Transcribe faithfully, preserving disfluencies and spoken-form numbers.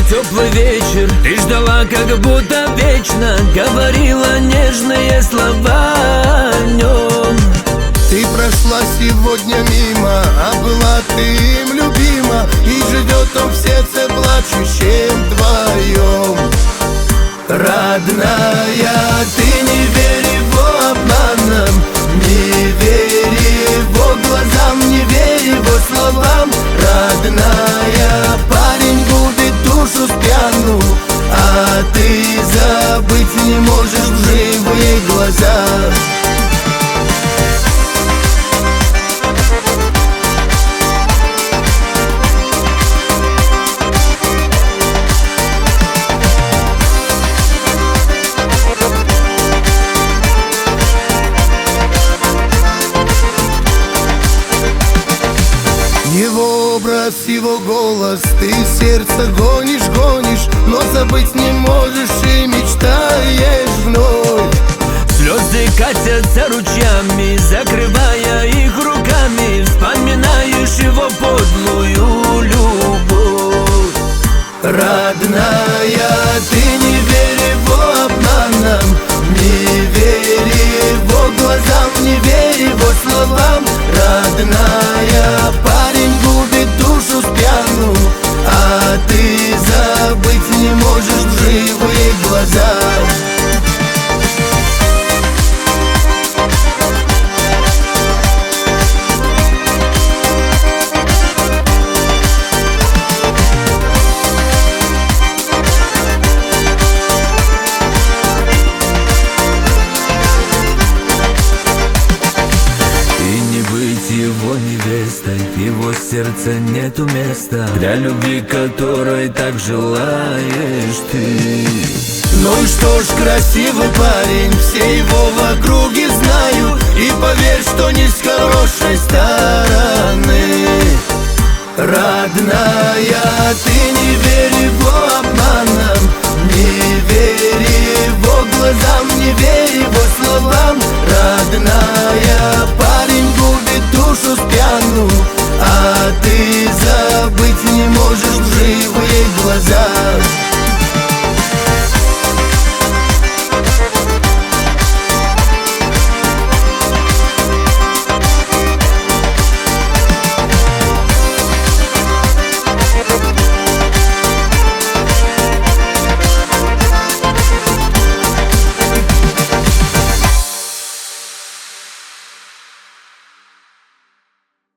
теплый вечер. Ты ждала как будто вечно, говорила нежные слова о нем. Ты прошла сегодня мимо, а была ты им любима, и живет он в сердце плачущем твоем. Родная, ты не верь его обманам, не верь его глазам, не верь его словам. Родная, парень губит душу спьяну, а ты забыть не можешь в живые глаза. Его образ, его голос, ты сердце гонишь, гонишь, но забыть не можешь и мечтаешь вновь. Слезы катятся ручьями, закрывая их руками. Вспоминаешь его подлую любовь. Родная, ты не верь его обманам, не верь его глазам, не верь его словам. Родная, парень губит душу спьяну, а ты забыть не можешь в живые глаза. Его невестой, в его сердце нету места для любви, которой так желаешь ты. Ну и что ж, красивый парень, все его в округе знают, и поверь, что не с хорошей стороны. Родная, ты не верь его обманам, не верь его глазам, не верь его словам. Родная,